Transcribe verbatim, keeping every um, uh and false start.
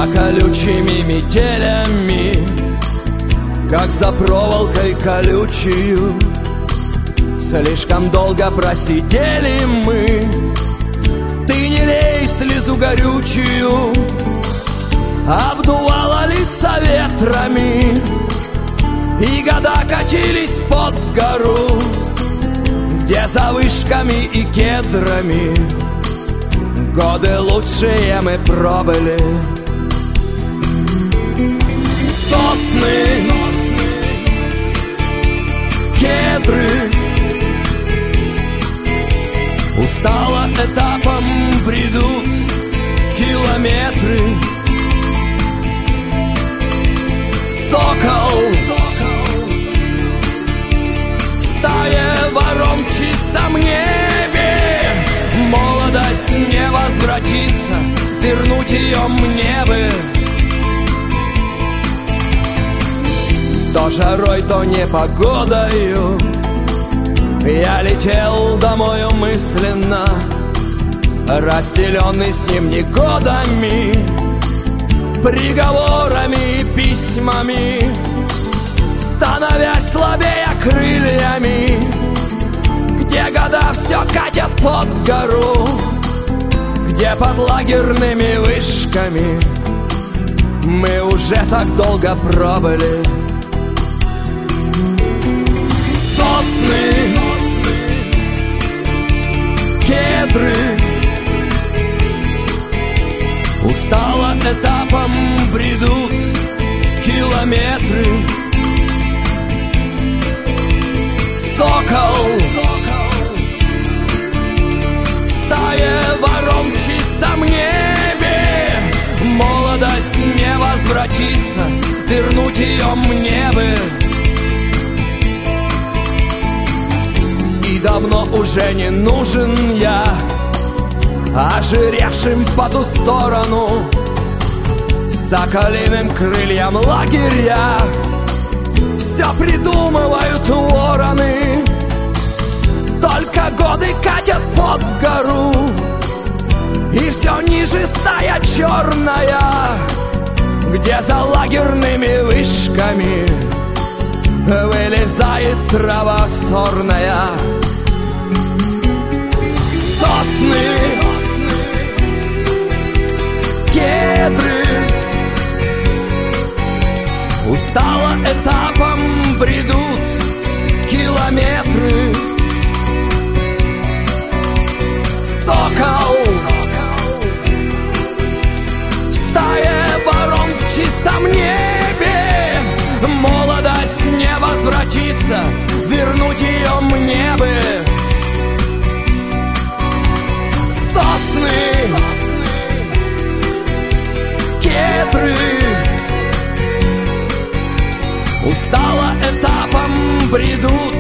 За колючими метелями, как за проволокой колючую, слишком долго просидели мы. Ты не лей слезу горючую, обдувала лица ветрами, и года катились под гору, где за вышками и кедрами годы лучшие мы пробыли. Сосны, кедры, устало этапом бредут километры. Сокол, стая ворон в чистом небе. Молодость не возвратится, вернуть ее мне бы. То жарой, то непогодою я летел домой мысленно, разделенный с ним не годами, приговорами и письмами, становясь слабее крыльями, где года все катят под гору, где под лагерными вышками мы уже так долго пробыли. Сосны, кедры, устало этапом бредут километры. Сокол, стая ворон в чистом небе. Молодость не возвратится, вернуть ее мне бы. И давно уже не нужен я ожиревшим по ту сторону соколиным крыльям лагеря. Все придумывают вороны, только годы катят под гору, и все ниже стая черная, где за лагерными вышками вылезает трава сорная. Сосны, кедры, устало этапом бредут километры. Сокол, стая ворон в чистом небе. Молодость не возвратится, вернуть ее мне бы. Сосны, кедры, устало этапом бредут